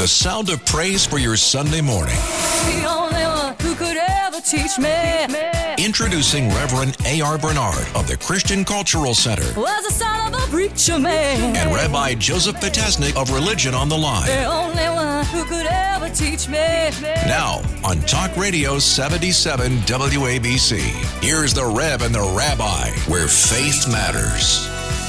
the sound of praise for your Sunday morning. The only one who could ever teach me Introducing Reverend A.R. Bernard of the Christian Cultural Center was the son of a preacher man. and Rabbi Joseph Potasnik of Religion on the Line. The only one who could ever teach me. Now, on Talk Radio 77 WABC, here's the Rev and the Rabbi, where faith matters.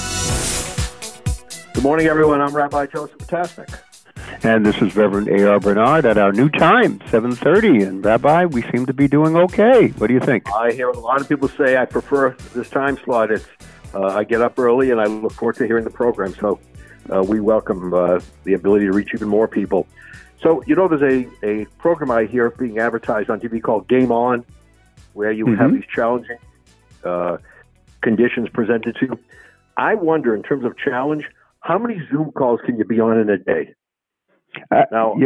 Good morning, everyone. I'm Rabbi Joseph Potasnik. And this is Reverend A.R. Bernard at our new time, 7:30. And Rabbi, we seem to be doing okay. What do you think? I hear a lot of people say I prefer this time slot. I get up early, and I look forward to hearing the program. So we welcome the ability to reach even more people. So, you know, there's a program I hear being advertised on TV called Game On, where you have these challenging conditions presented to you. I wonder, in terms of challenge, how many Zoom calls can you be on in a day? Now,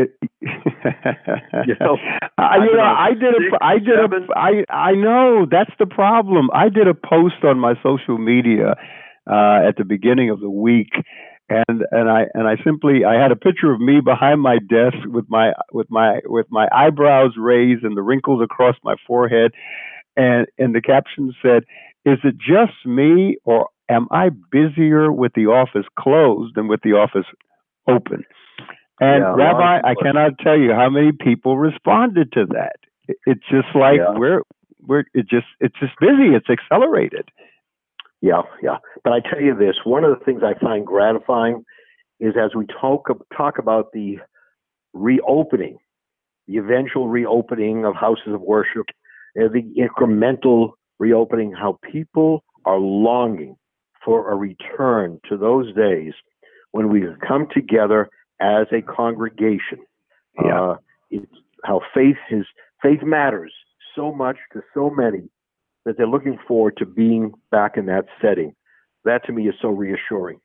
I know that's the problem. I did a post on my social media at the beginning of the week, and I simply had a picture of me behind my desk with my eyebrows raised and the wrinkles across my forehead, and the caption said, "Is it just me, or am I busier with the office closed than with the office open?" And yeah, Rabbi, I cannot tell you how many people responded to that. It's just like it's just busy. It's accelerated. Yeah. But I tell you this, one of the things I find gratifying is as we talk about the reopening, the eventual reopening of houses of worship, the incremental reopening, how people are longing for a return to those days when we come together as a congregation. It's how faith matters so much to so many that they're looking forward to being back in that setting. That to me is so reassuring.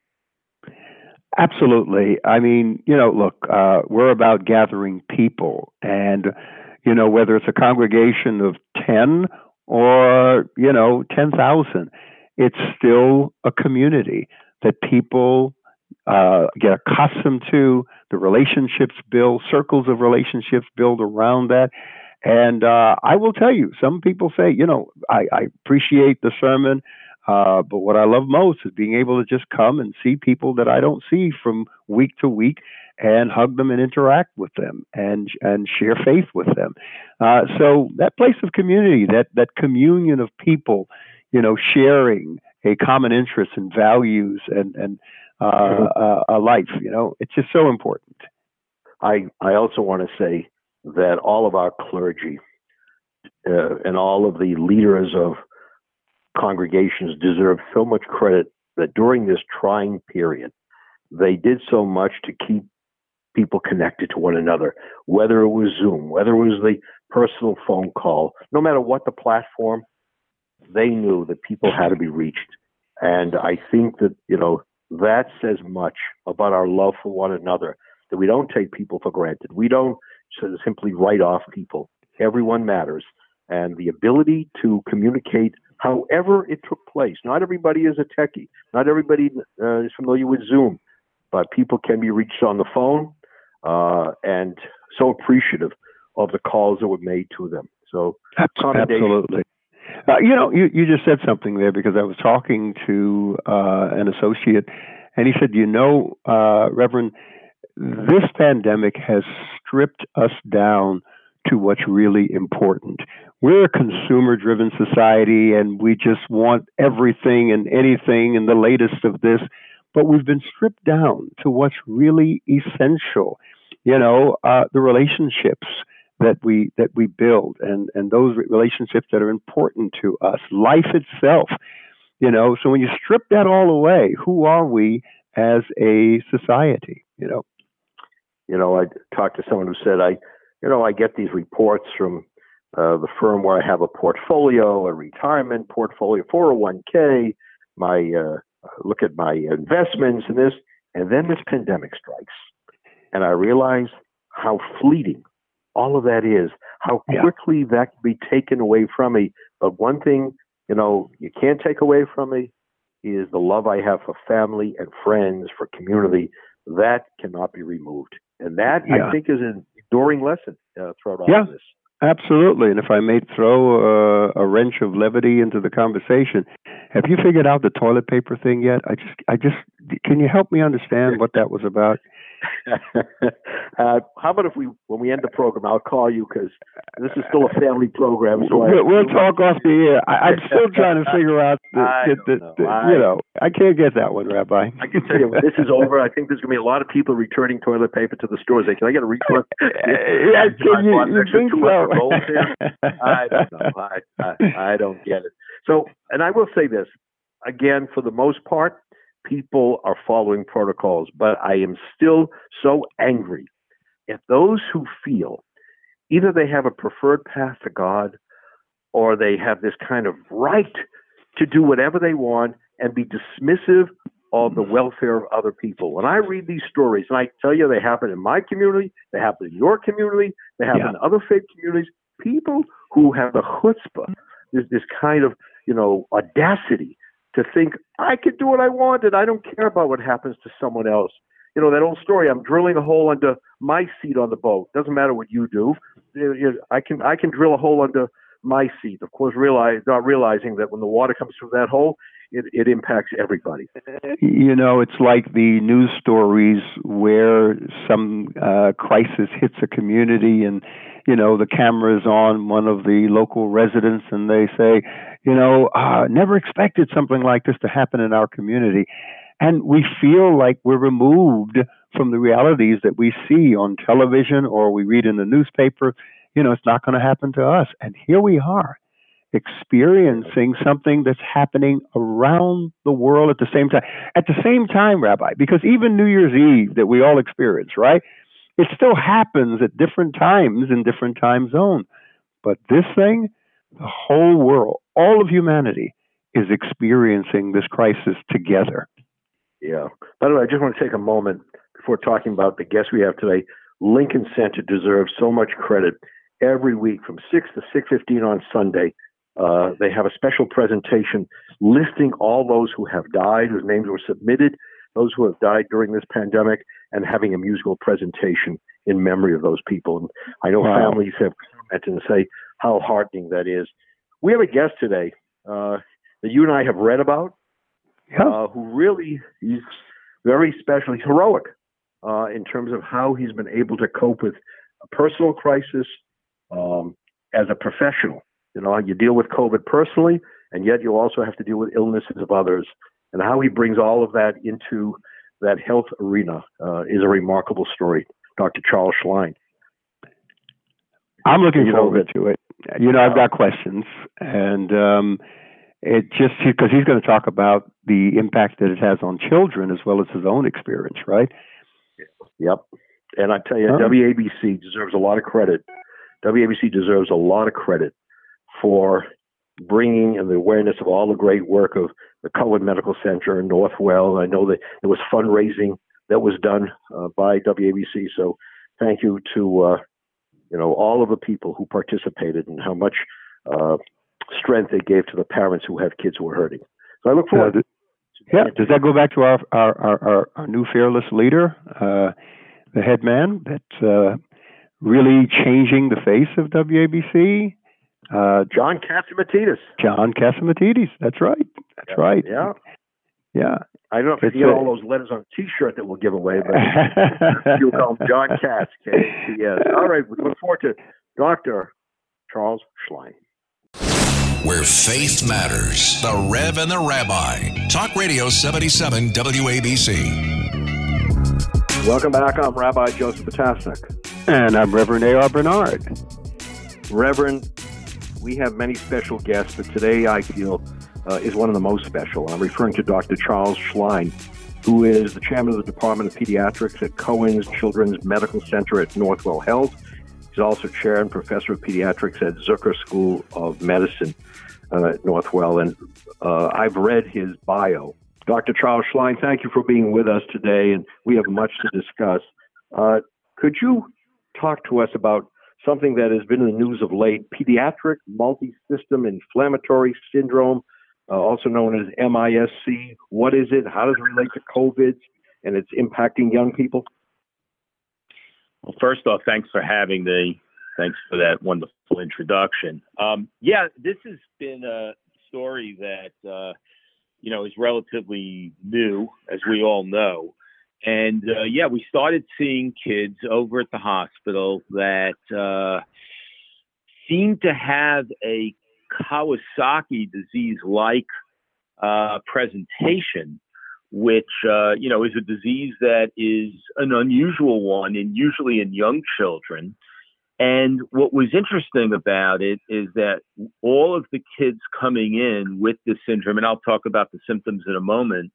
Absolutely. I mean, look, we're about gathering people, and whether it's a congregation of 10 or 10,000, it's still a community that people get accustomed to. The relationships build, circles of relationships build around that. And I will tell you, some people say, I appreciate the sermon, but what I love most is being able to just come and see people that I don't see from week to week and hug them and interact with them and share faith with them. So that place of community, that communion of people, sharing a common interest and values and a life, it's just so important. I also want to say that all of our clergy and all of the leaders of congregations deserve so much credit that during this trying period, they did so much to keep people connected to one another, whether it was Zoom, whether it was the personal phone call, no matter what the platform, they knew that people had to be reached. And I think that, that says much about our love for one another, that we don't take people for granted. We don't simply write off people. Everyone matters. And the ability to communicate however it took place. Not everybody is a techie. Not everybody is familiar with Zoom. But people can be reached on the phone and so appreciative of the calls that were made to them. So, absolutely. You just said something there, because I was talking to an associate, and he said, Reverend, this pandemic has stripped us down to what's really important. We're a consumer-driven society, and we just want everything and anything and the latest of this, but we've been stripped down to what's really essential. The relationships that we build and those relationships that are important to us, life itself, so when you strip that all away, who are we as a society, I talked to someone who said, I get these reports from the firm where I have a portfolio, a retirement portfolio, 401k, look at my investments and then this pandemic strikes. And I realize how fleeting all of that is, how quickly that can be taken away from me. But one thing, you can't take away from me is the love I have for family and friends, for community. that cannot be removed. And that, I think, is an enduring lesson throughout all of this. Absolutely. And if I may throw a wrench of levity into the conversation, have you figured out the toilet paper thing yet? Can you help me understand what that was about? How about when we end the program, I'll call you, because this is still a family program. So we'll talk off the air. I'm still trying to figure out I can't get that one, Rabbi. I can tell you, when this is over, I think there's going to be a lot of people returning toilet paper to the stores. Can I get a refund? You think so? I don't know. I don't get it. So, and I will say this, again, for the most part, people are following protocols, but I am still so angry at those who feel either they have a preferred path to God, or they have this kind of right to do whatever they want and be dismissive of the welfare of other people. When I read these stories, and I tell you, they happen in my community, they happen in your community, they happen in other faith communities, people who have the chutzpah, this kind of, audacity to think I could do what I want and I don't care about what happens to someone else. That old story, I'm drilling a hole under my seat on the boat. Doesn't matter what you do. I can drill a hole under my seat. Of course, not realizing that when the water comes through that hole, it impacts everybody. It's like the news stories where some crisis hits a community and, the camera is on one of the local residents and they say, never expected something like this to happen in our community. And we feel like we're removed from the realities that we see on television or we read in the newspaper. It's not going to happen to us. And here we are, experiencing something that's happening around the world at the same time. At the same time, Rabbi, because even New Year's Eve that we all experience, right? It still happens at different times in different time zones. But this thing, the whole world, all of humanity is experiencing this crisis together. Yeah. By the way, I just want to take a moment before talking about the guest we have today. Lincoln Center deserves so much credit. Every week from 6 to 6:15 on Sunday, they have a special presentation listing all those who have died, whose names were submitted, those who have died during this pandemic, and having a musical presentation in memory of those people. And I know families have commented and say how heartening that is. We have a guest today that you and I have read about, who really is very special. He's heroic in terms of how he's been able to cope with a personal crisis as a professional. You deal with COVID personally, and yet you also have to deal with illnesses of others. And how he brings all of that into that health arena is a remarkable story. Dr. Charles Schlein. I'm looking forward to it. I've got questions, and it just because he's going to talk about the impact that it has on children as well as his own experience, right? Yep. And I tell you, WABC deserves a lot of credit. WABC deserves a lot of credit for bringing in the awareness of all the great work of the Cohen Medical Center in Northwell. I know that there was fundraising that was done by WABC. So thank you to all of the people who participated and how much strength they gave to the parents who have kids who are hurting. So I look forward. Does that go back to our new fearless leader, the head man, that's really changing the face of WABC? John Catsimatidis. John Catsimatidis. That's right. That's right. Yeah. Yeah. I don't know if you get all those letters on a T-shirt that we'll give away, but you'll call him John Katz, K-A-T-S. All right. We look forward to Dr. Charles Schlein. Where faith matters. The Rev and the Rabbi. Talk Radio 77 WABC. Welcome back. I'm Rabbi Joseph Potasnik. And I'm Reverend A.R. Bernard. Reverend, we have many special guests, but today I feel is one of the most special. I'm referring to Dr. Charles Schlein, who is the chairman of the Department of Pediatrics at Cohen's Children's Medical Center at Northwell Health. He's also chair and professor of pediatrics at Zucker School of Medicine at Northwell, and I've read his bio. Dr. Charles Schlein, thank you for being with us today, and we have much to discuss. Could you talk to us about something that has been in the news of late, pediatric multi-system inflammatory syndrome, also known as MISC? What is it? How does it relate to COVID? and it's impacting young people? Well, first off, thanks for having me. Thanks for that wonderful introduction. Yeah, this has been a story that, is relatively new, as we all know. And, we started seeing kids over at the hospital that seem to have a Kawasaki disease-like presentation, which, is a disease that is an unusual one and usually in young children. And what was interesting about it is that all of the kids coming in with this syndrome, and I'll talk about the symptoms in a moment,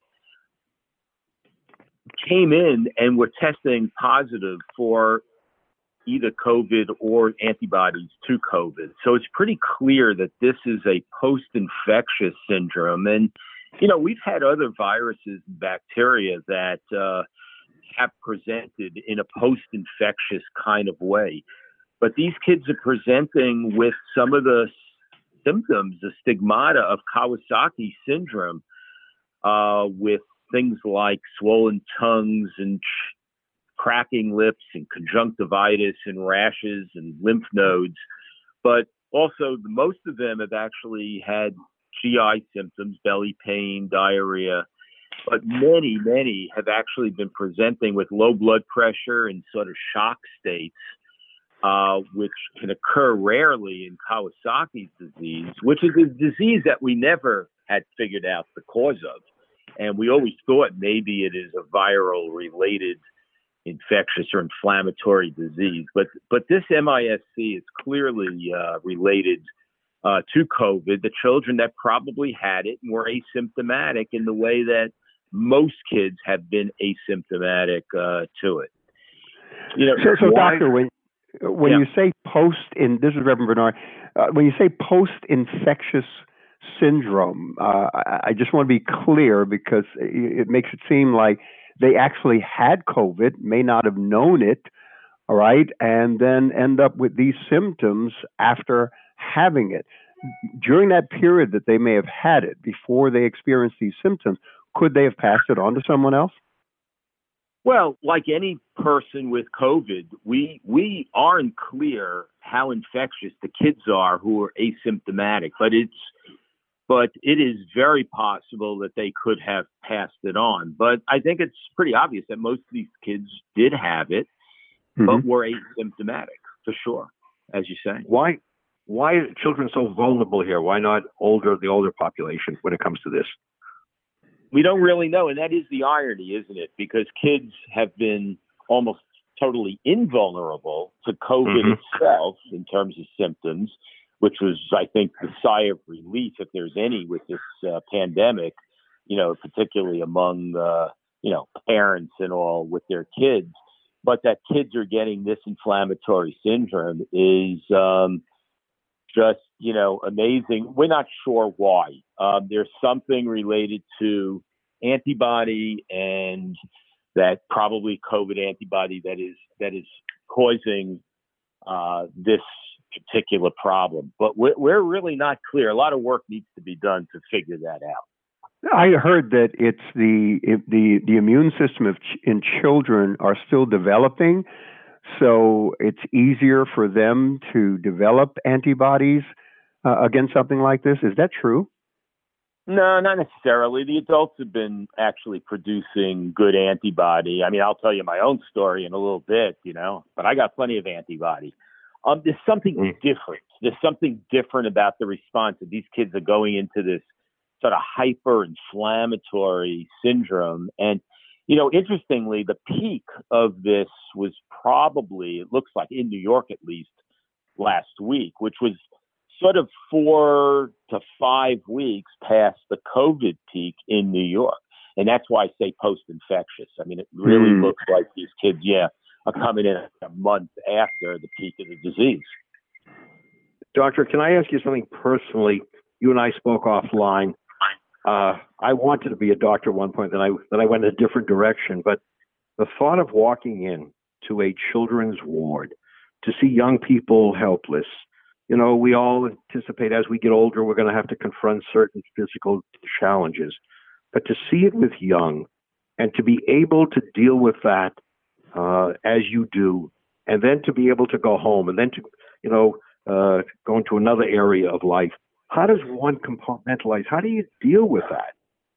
came in and were testing positive for either COVID or antibodies to COVID. So it's pretty clear that this is a post-infectious syndrome. And, we've had other viruses and bacteria that have presented in a post-infectious kind of way. But these kids are presenting with some of the symptoms, the stigmata of Kawasaki syndrome, with things like swollen tongues and cracking lips and conjunctivitis and rashes and lymph nodes. But also, most of them have actually had GI symptoms, belly pain, diarrhea. But many, many have actually been presenting with low blood pressure and sort of shock states, which can occur rarely in Kawasaki's disease, which is a disease that we never had figured out the cause of. And we always thought maybe it is a viral-related infectious or inflammatory disease. But this MISC is clearly related to COVID. The children that probably had it were asymptomatic in the way that most kids have been asymptomatic to it. So Doctor, when you say this is Reverend Bernard, when you say post-infectious syndrome, I just want to be clear because it makes it seem like they actually had COVID, may not have known it, all right, and then end up with these symptoms after having it. During that period that they may have had it, before they experienced these symptoms, could they have passed it on to someone else? Well, like any person with COVID, we aren't clear how infectious the kids are who are asymptomatic, but it is very possible that they could have passed it on. But I think it's pretty obvious that most of these kids did have it, but were asymptomatic for sure, as you say. Why are children so vulnerable here? Why not the older population when it comes to this? We don't really know, and that is the irony, isn't it? Because kids have been almost totally invulnerable to COVID itself in terms of symptoms, which was, I think, the sigh of relief, if there's any, with this pandemic, particularly among, parents and all with their kids. But that kids are getting this inflammatory syndrome is just, amazing. We're not sure why. There's something related to antibody and that probably COVID antibody that is causing this particular problem. But we're really not clear. A lot of work needs to be done to figure that out. I heard that it's the immune system in children are still developing, so it's easier for them to develop antibodies against something like this. Is that true? No, not necessarily. The adults have been actually producing good antibody. I mean, I'll tell you my own story in a little bit, but I got plenty of antibody. There's something different. There's something different about the response that these kids are going into this sort of hyper-inflammatory syndrome. And, interestingly, the peak of this was probably, it looks like in New York at least, last week, which was sort of 4 to 5 weeks past the COVID peak in New York. And that's why I say post-infectious. I mean, it really looks like these kids, are coming in a month after the peak of the disease. Doctor, can I ask you something personally? You and I spoke offline. I wanted to be a doctor at one point, then I went in a different direction. But the thought of walking in to a children's ward to see young people helpless, we all anticipate as we get older, we're going to have to confront certain physical challenges. But to see it with young, And to be able to deal with that as you do, and then to be able to go home, and then to, go into another area of life. How does one compartmentalize? How do you deal with that?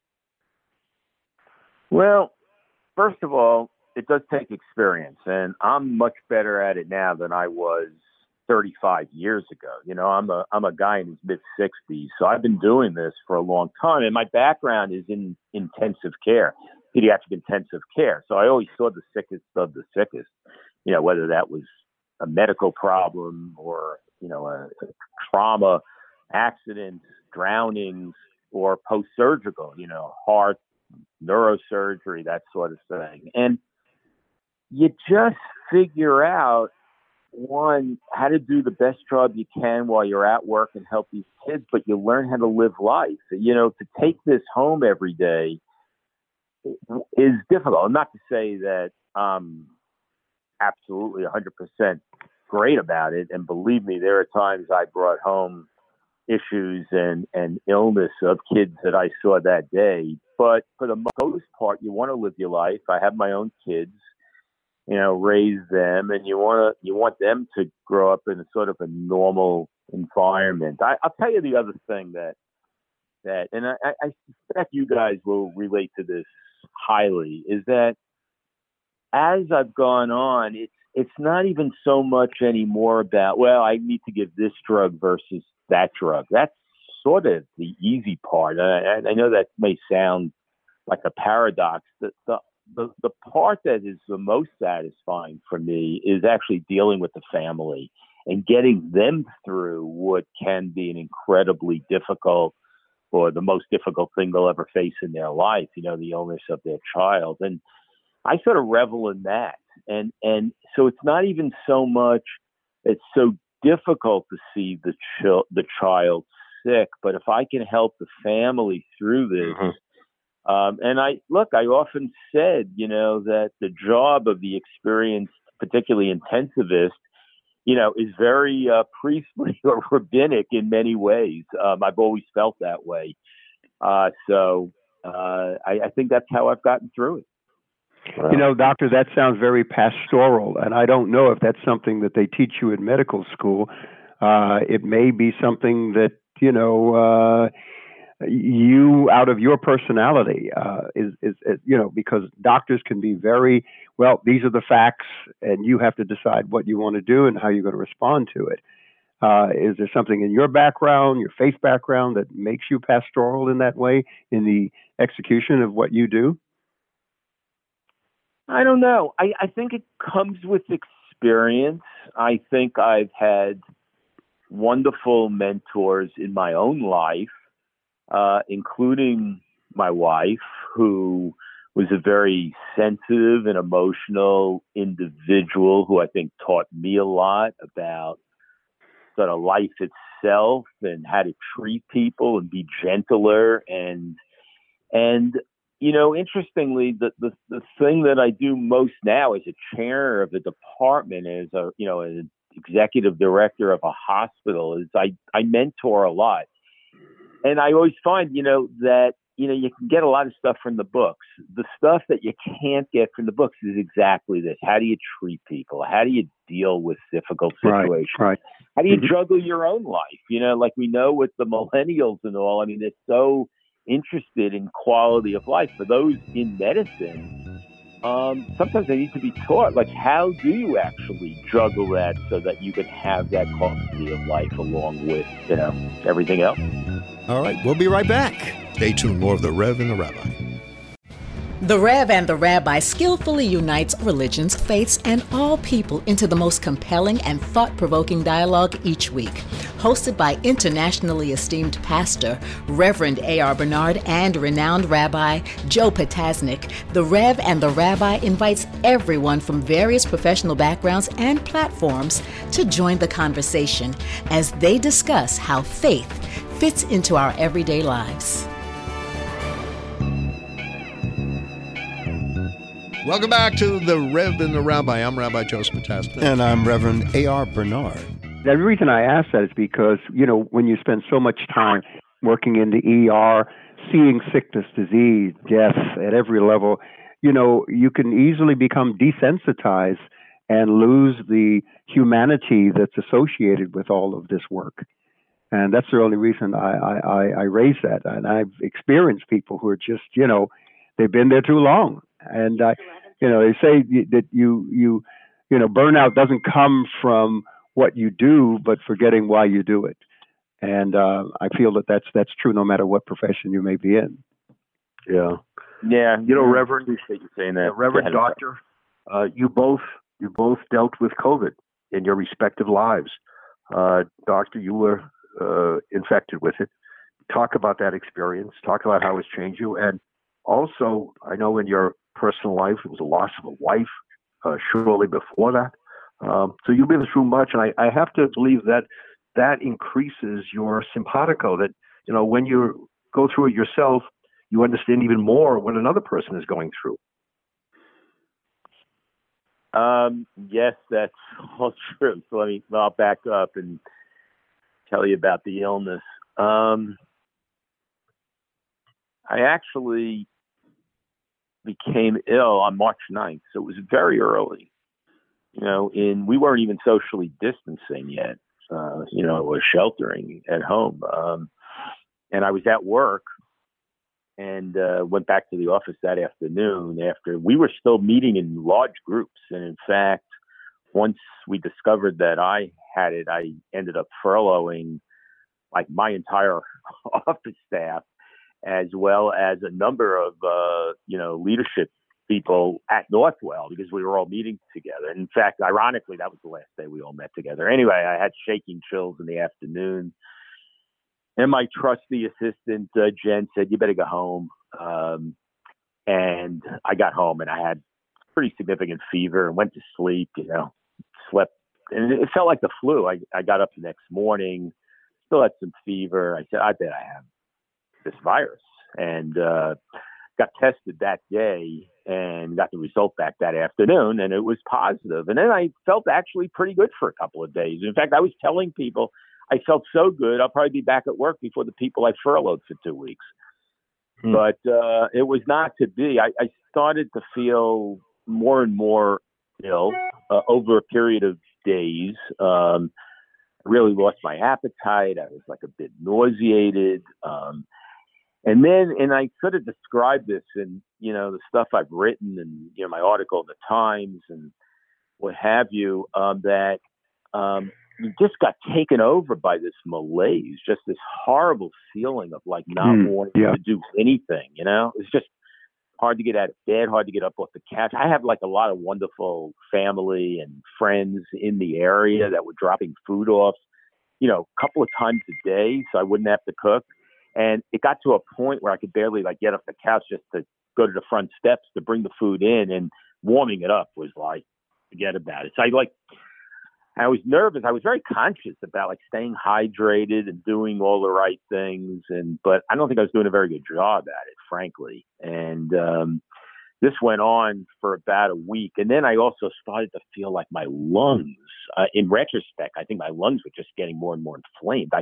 Well, first of all, it does take experience, and I'm much better at it now than I was 35 years ago. I'm a guy in his mid-60s, so I've been doing this for a long time, and my background is in intensive care, pediatric intensive care. So I always saw the sickest of the sickest, whether that was a medical problem or, a trauma, accidents, drownings, or post-surgical, heart, neurosurgery, that sort of thing. And you just figure out, one, how to do the best job you can while you're at work and help these kids, but you learn how to live life. To take this home every day is difficult. Not to say that I'm absolutely 100% great about it. And believe me, there are times I brought home issues and illness of kids that I saw that day. But for the most part, you want to live your life. I have my own kids, raise them, and you want them to grow up in a sort of a normal environment. I'll tell you the other thing that and I suspect you guys will relate to this highly, is that as I've gone on, it's not even so much anymore about, well, I need to give this drug versus that drug. That's sort of the easy part. I know that may sound like a paradox. The part that is the most satisfying for me is actually dealing with the family and getting them through what can be an incredibly difficult, or the most difficult thing they'll ever face in their life, the illness of their child. And I sort of revel in that. And so it's not even so much, it's so difficult to see the child sick, but if I can help the family through this, and I often said, that the job of the experienced, particularly intensivist, is very priestly or rabbinic in many ways. I've always felt that way. So I think that's how I've gotten through it. Doctor, that sounds very pastoral, and I don't know if that's something that they teach you in medical school. It may be something that, you, out of your personality, is because doctors can be very, well, these are the facts, and you have to decide what you want to do and how you're going to respond to it. Is there something in your background, your faith background, that makes you pastoral in that way, in the execution of what you do? I don't know. I think it comes with experience. I think I've had wonderful mentors in my own life, including my wife, who was a very sensitive and emotional individual who I think taught me a lot about sort of life itself and how to treat people and be gentler. And interestingly, the thing that I do most now as a chair of the department, as an executive director of a hospital, is I mentor a lot. And I always find, that, you can get a lot of stuff from the books. The stuff that you can't get from the books is exactly this. How do you treat people? How do you deal with difficult situations? Right. How do you juggle your own life? Like we know with the millennials and all, they're so interested in quality of life. For those in medicine, sometimes they need to be taught, like, how do you actually juggle that so that you can have that quality of life along with, everything else. All right, we'll be right back. Stay tuned. More of The Rev and the Rabbi. The Rev and the Rabbi skillfully unites religions, faiths, and all people into the most compelling and thought-provoking dialogue each week. Hosted by internationally esteemed pastor, Reverend A.R. Bernard, and renowned Rabbi Joe Potasnik, The Rev and the Rabbi invites everyone from various professional backgrounds and platforms to join the conversation as they discuss how faith fits into our everyday lives. Welcome back to The Rev and the Rabbi. I'm Rabbi Joseph Potasnik. And I'm Reverend A.R. Bernard. The reason I ask that is because, when you spend so much time working in the ER, seeing sickness, disease, death at every level, you can easily become desensitized and lose the humanity that's associated with all of this work. And that's the only reason I raise that. And I've experienced people who are just, they've been there too long. And, they say that burnout doesn't come from what you do, but forgetting why you do it. And I feel that that's true no matter what profession you may be in. Yeah. Yeah. Reverend, appreciate you saying that. Reverend Doctor, you both dealt with COVID in your respective lives. Doctor, you were infected with it. Talk about that experience. Talk about how it's changed you. And also, I know in your personal life, it was a loss of a wife shortly before that. So you've been through much, and I have to believe that increases your simpatico, that, when you go through it yourself, you understand even more what another person is going through. Yes, that's all true. So I'll back up and tell you about the illness. I actually became ill on March 9th, so it was very early. We weren't even socially distancing yet. Was sheltering at home. And I was at work and went back to the office that afternoon after we were still meeting in large groups. And in fact, once we discovered that I had it, I ended up furloughing like my entire office staff, as well as a number of, leadership people at Northwell, because we were all meeting together. And in fact, ironically, that was the last day we all met together. Anyway, I had shaking chills in the afternoon. And my trusty assistant, Jen, said, "You better go home." And I got home and I had pretty significant fever and went to sleep, slept. And it felt like the flu. I got up the next morning, still had some fever. I said, "I bet I have this virus." And got tested that day and got the result back that afternoon, and it was positive. And then I felt actually pretty good for a couple of days. In fact, I was telling people I felt so good, I'll probably be back at work before the people I furloughed for 2 weeks. But it was not to be. I started to feel more and more ill over a period of days. I really lost my appetite. I was like a bit nauseated. And I sort of described this in, the stuff I've written and, my article in the Times and what have you, that you just got taken over by this malaise, just this horrible feeling of like not wanting to do anything, It's just hard to get out of bed, hard to get up off the couch. I have like a lot of wonderful family and friends in the area that were dropping food off, a couple of times a day so I wouldn't have to cook. And it got to a point where I could barely like get off the couch just to go to the front steps to bring the food in, and warming it up was like, forget about it. So I was nervous. I was very conscious about like staying hydrated and doing all the right things. But I don't think I was doing a very good job at it, frankly. And this went on for about a week. And then I also started to feel like my lungs, in retrospect, I think my lungs were just getting more and more inflamed.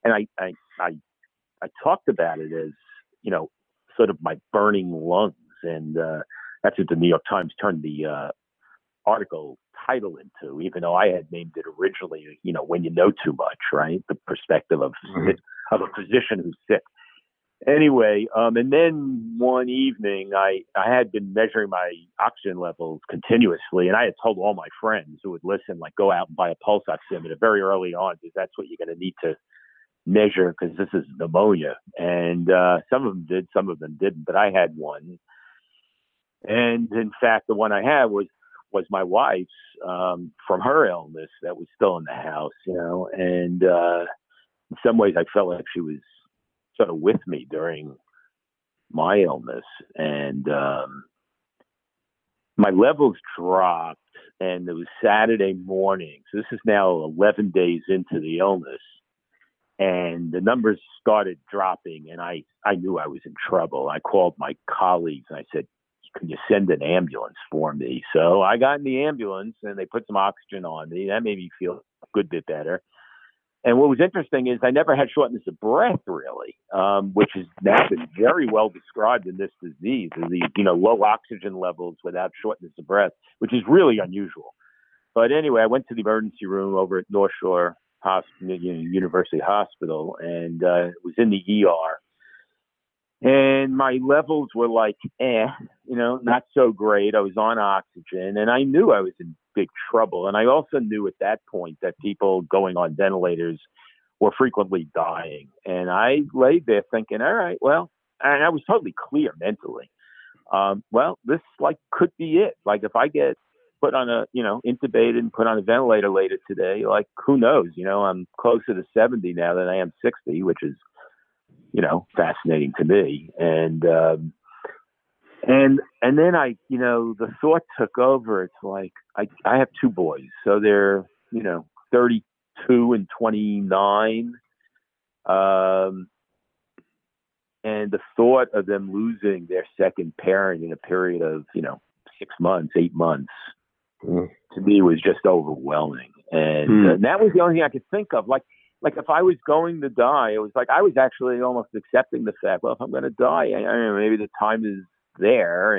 I talked about it as, sort of my burning lungs. And that's what the New York Times turned the article title into, even though I had named it originally, when you know too much, right? The perspective of a physician who's sick. Anyway, and then one evening I had been measuring my oxygen levels continuously, and I had told all my friends who would listen, like, go out and buy a pulse oximeter very early on, because that's what you're going to need to measure, because this is pneumonia. And some of them did, some of them didn't, but I had one. And in fact, the one I had was my wife's from her illness that was still in the house, and in some ways I felt like she was sort of with me during my illness. And my levels dropped, and it was Saturday morning. So this is now 11 days into the illness. And the numbers started dropping, and I knew I was in trouble. I called my colleagues and I said, "Can you send an ambulance for me?" So I got in the ambulance and they put some oxygen on me. That made me feel a good bit better. And what was interesting is I never had shortness of breath, really, which has now been very well described in this disease, these, low oxygen levels without shortness of breath, which is really unusual. But anyway, I went to the emergency room over at North Shore Hospital, University Hospital, and was in the ER. And my levels were like, not so great. I was on oxygen, and I knew I was in big trouble. And I also knew at that point that people going on ventilators were frequently dying. And I lay there thinking, all right, well, and I was totally clear mentally. This could be it. Like if I get put on intubated and put on a ventilator later today, like who knows? I'm closer to 70 now than I am 60, which is, fascinating to me. And then I, the thought took over. It's like, I have two boys, so they're, 32 and 29. And the thought of them losing their second parent in a period of, 6 months, 8 months, to me was just overwhelming. And that was the only thing I could think of. Like if I was going to die, it was like I was actually almost accepting the fact, well, if I'm going to die, I don't know, maybe the time is there.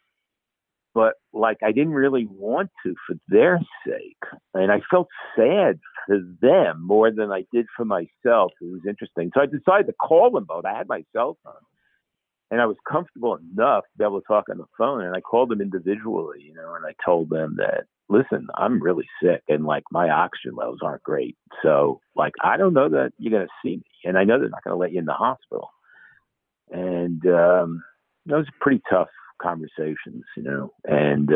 But I didn't really want to for their sake. And I felt sad for them more than I did for myself. It was interesting. So I decided to call them both. I had my cell phone. And I was comfortable enough to be able to talk on the phone. And I called them individually, and I told them that, listen, I'm really sick and my oxygen levels aren't great. So I don't know that you're going to see me. And I know they're not going to let you in the hospital. And it was pretty tough conversations, And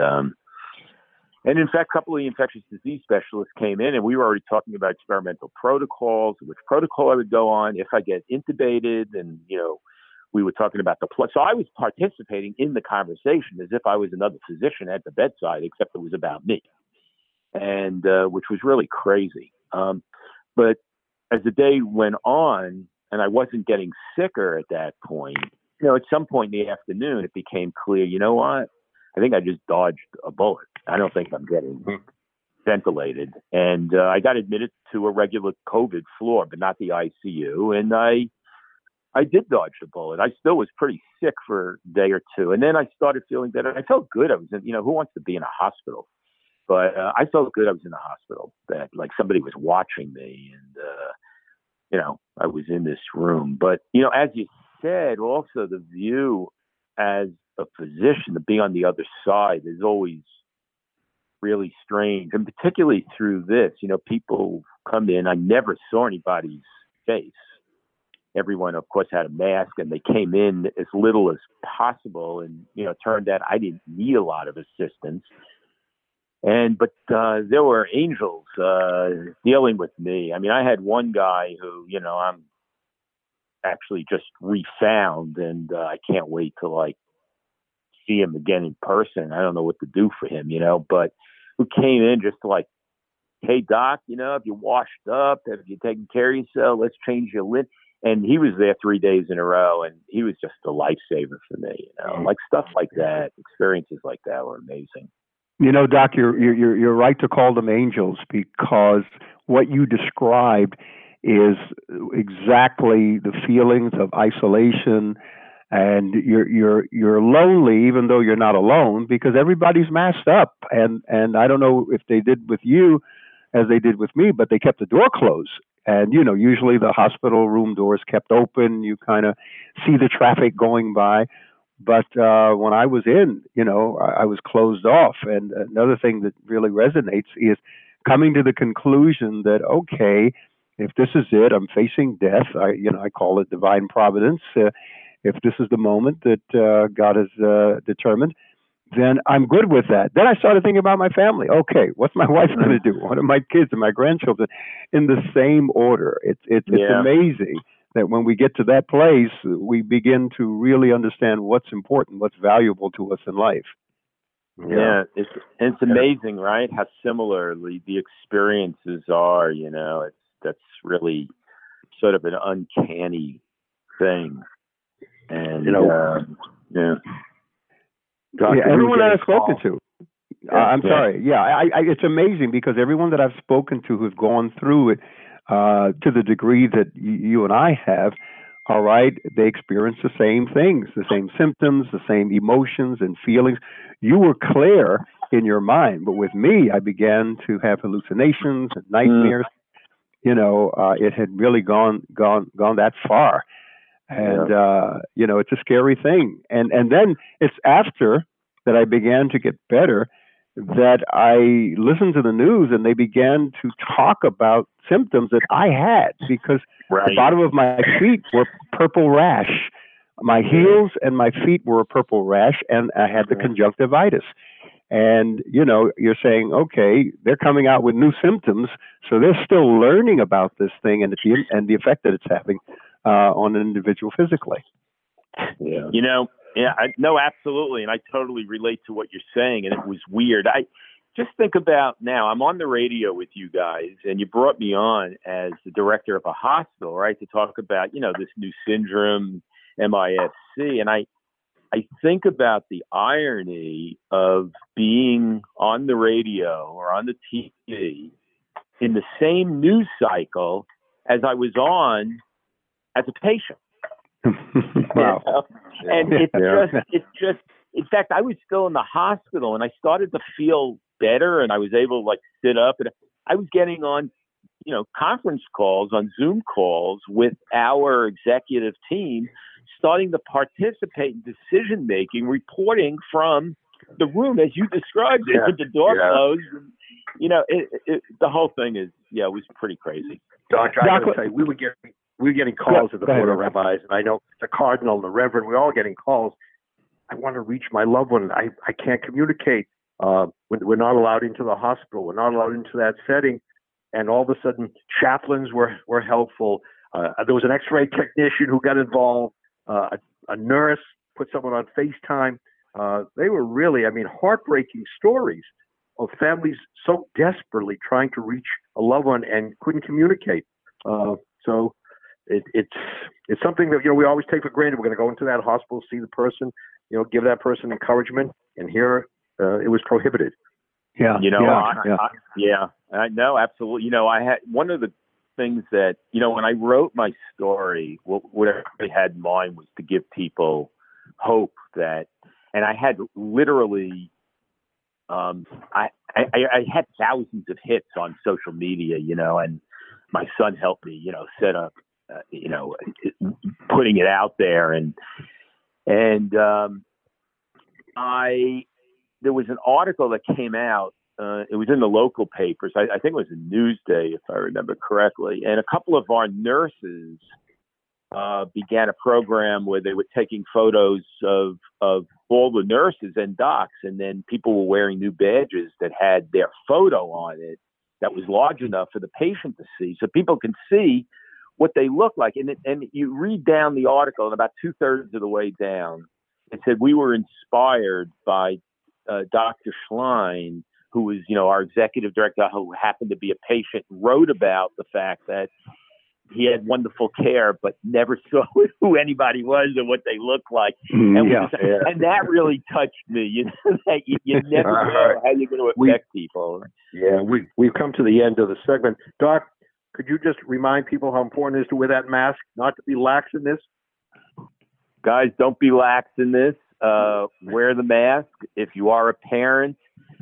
in fact, a couple of the infectious disease specialists came in and we were already talking about experimental protocols, which protocol I would go on if I get intubated and, we were talking about so I was participating in the conversation as if I was another physician at the bedside, except it was about me, and which was really crazy. But as the day went on, and I wasn't getting sicker at that point, at some point in the afternoon, it became clear. You know what? I think I just dodged a bullet. I don't think I'm getting ventilated, and I got admitted to a regular COVID floor, but not the ICU, and I did dodge the bullet. I still was pretty sick for a day or two. And then I started feeling better. I felt good. I was in, who wants to be in a hospital? But I felt good I was in the hospital, that somebody was watching me and, I was in this room. But, as you said, also the view as a physician to be on the other side is always really strange. And particularly through this, people come in. I never saw anybody's face. Everyone, of course, had a mask, and they came in as little as possible. And, it turned out I didn't need a lot of assistance. But there were angels dealing with me. I mean, I had one guy who, I'm actually just refound, and I can't wait to, see him again in person. I don't know what to do for him, but who came in just hey, doc, have you washed up? Have you taken care of yourself? Let's change your lint. And he was there 3 days in a row, and he was just a lifesaver for me. Stuff like that, experiences like that were amazing. Doc, you're right to call them angels, because what you described is exactly the feelings of isolation, and you're lonely, even though you're not alone, because everybody's masked up. And I don't know if they did with you as they did with me, but they kept the door closed. And, usually the hospital room doors kept open. You kind of see the traffic going by. But when I was in, I was closed off. And another thing that really resonates is coming to the conclusion that, okay, if this is it, I'm facing death. I call it divine providence. If this is the moment that God has determined, then I'm good with that. Then I started thinking about my family. Okay, what's my wife going to do? What are my kids and my grandchildren? In the same order. It's amazing that when we get to that place, we begin to really understand what's important, what's valuable to us in life. Yeah, it's amazing, right? How similarly the experiences are. That's really sort of an uncanny thing. And everyone that I've spoken to, I'm sorry. Yeah, it's amazing, because everyone that I've spoken to who's gone through it, to the degree that you and I have, all right, they experience the same things, the same symptoms, the same emotions and feelings. You were clear in your mind, but with me, I began to have hallucinations and nightmares. It had really gone that far. And, it's a scary thing. And then it's after that I began to get better that I listened to the news and they began to talk about symptoms that I had, because the bottom of my feet were purple rash. My heels and my feet were a purple rash, and I had the conjunctivitis. And, you're saying, okay, they're coming out with new symptoms, so they're still learning about this thing and the effect that it's having on an individual physically. Yeah. No, absolutely. And I totally relate to what you're saying. And it was weird. I just think about now, I'm on the radio with you guys, and you brought me on as the director of a hospital, right, to talk about, this new syndrome, MIS-C. And I think about the irony of being on the radio or on the TV in the same news cycle as I was on as a patient. Wow. And it's just, in fact, I was still in the hospital and I started to feel better and I was able to sit up, and I was getting on, conference calls, on Zoom calls with our executive team, starting to participate in decision making, reporting from the room as you described it, with the door closed. And, the whole thing is, it was pretty crazy. Doc, I got to say, we were getting calls at the Board of Rabbis, and I know the Cardinal, the Reverend, we're all getting calls. I want to reach my loved one. I can't communicate. We're not allowed into the hospital. We're not allowed into that setting. And all of a sudden, chaplains were helpful. There was an X-ray technician who got involved. A nurse put someone on FaceTime. They were really, heartbreaking stories of families so desperately trying to reach a loved one and couldn't communicate. So it's something that we always take for granted. We're going to go into that hospital, see the person, give that person encouragement, and here it was prohibited. I know, absolutely. I had one of the things that when I wrote my story, what I had in mind was to give people hope that, and I had literally, I had thousands of hits on social media, and my son helped me, set up. Putting it out there, and there was an article that came out. It was in the local papers. I think it was in Newsday, if I remember correctly. And a couple of our nurses began a program where they were taking photos of all the nurses and docs, and then people were wearing new badges that had their photo on it that was large enough for the patient to see, so people can see what they look like. And you read down the article, and about 2/3 of the way down, it said we were inspired by Dr. Schlein, who was, our executive director, who happened to be a patient, wrote about the fact that he had wonderful care, but never saw who anybody was or what they looked like. And that really touched me. That you never know how you're going to affect people. Yeah, we've come to the end of the segment. Doc, could you just remind people how important it is to wear that mask, not to be lax in this? Guys, don't be lax in this. Wear the mask. If you are a parent,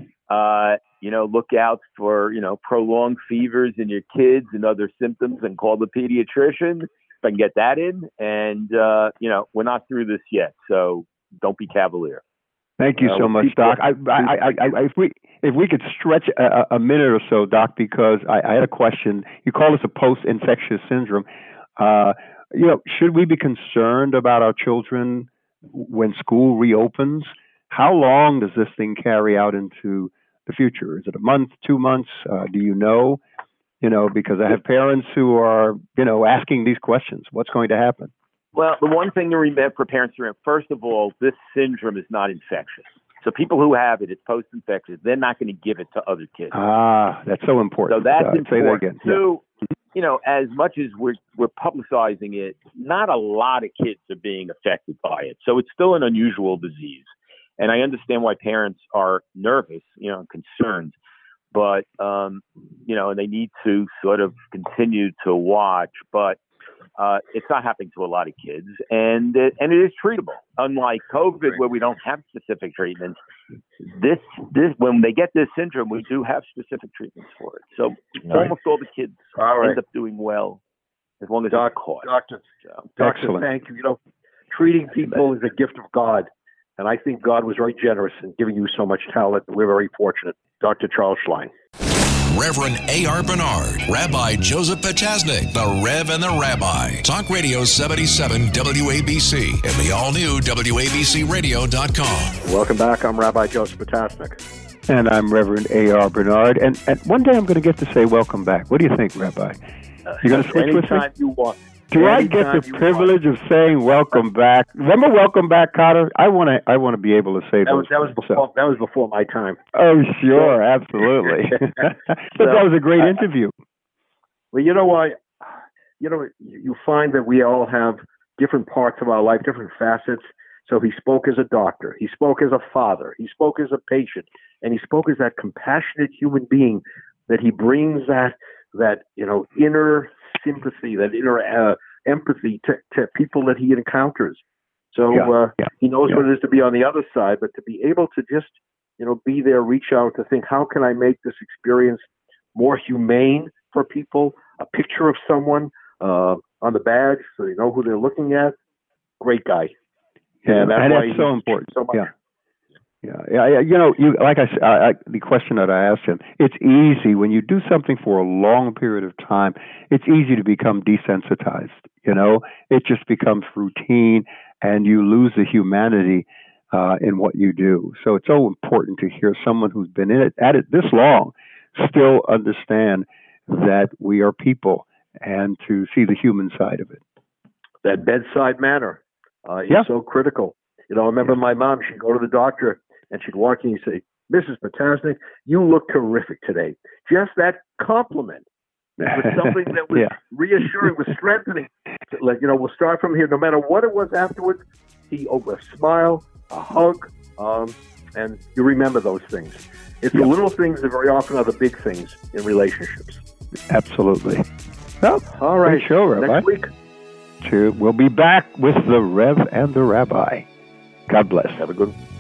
look out for, prolonged fevers in your kids and other symptoms, and call the pediatrician if I can get that in. And, we're not through this yet, so don't be cavalier. Thank you so much, Doc. If we could stretch a minute or so, Doc, because I had a question. You call this a post-infectious syndrome. Should we be concerned about our children when school reopens? How long does this thing carry out into the future? Is it a month, 2 months? Do you know? Because I have parents who are, asking these questions. What's going to happen? Well, the one thing to remember for parents to remember, first of all, this syndrome is not infectious. So people who have it, it's post-infectious. They're not going to give it to other kids. That's so important. So that's important. Say that again. So, as much as we're publicizing it, not a lot of kids are being affected by it. So it's still an unusual disease. And I understand why parents are nervous, and concerned. but and they need to sort of continue to watch. But it's not happening to a lot of kids, and it is treatable. Unlike COVID, where we don't have specific treatments, this when they get this syndrome, we do have specific treatments for it. So almost all the kids end up doing well as long as they're caught. Doctor, thank you. Treating people is a gift of God, and I think God was very generous in giving you so much talent. We're very fortunate. Dr. Charles Schlein. Reverend A.R. Bernard, Rabbi Joseph Potasnik, the Rev and the Rabbi. Talk Radio 77 WABC and the all-new WABCRadio.com. Welcome back. I'm Rabbi Joseph Potasnik. And I'm Reverend A.R. Bernard. And one day I'm going to get to say welcome back. What do you think, Rabbi? You're going to switch with me? Anytime you want. Do I get the privilege of saying welcome back? Remember welcome back, Carter? I want to be able to say that. That was before my time. Oh, sure, absolutely. But that was a great interview. Well, you know why? You find that we all have different parts of our life, different facets. So he spoke as a doctor, he spoke as a father, he spoke as a patient, and he spoke as that compassionate human being that he brings that inner sympathy, that inner empathy to people that he encounters. So he knows what it is to be on the other side, but to be able to just, be there, reach out, to think, how can I make this experience more humane for people? A picture of someone on the badge so they know who they're looking at. Great guy. Yeah, and that's so important. So much. Yeah. Like I said, the question that I asked him, it's easy when you do something for a long period of time, it's easy to become desensitized. It just becomes routine and you lose the humanity in what you do. So it's so important to hear someone who's been at it this long still understand that we are people and to see the human side of it. That bedside manner is so critical. I remember my mom, she'd go to the doctor and she'd walk in and say, Mrs. Potasnik, you look terrific today. Just that compliment was something that was reassuring, was strengthening. We'll start from here. No matter what it was afterwards, a smile, a hug, and you remember those things. It's the little things that very often are the big things in relationships. Absolutely. Well, all right. Great show, Rabbi. Next week. We'll be back with the Rev and the Rabbi. God bless. Have a good one.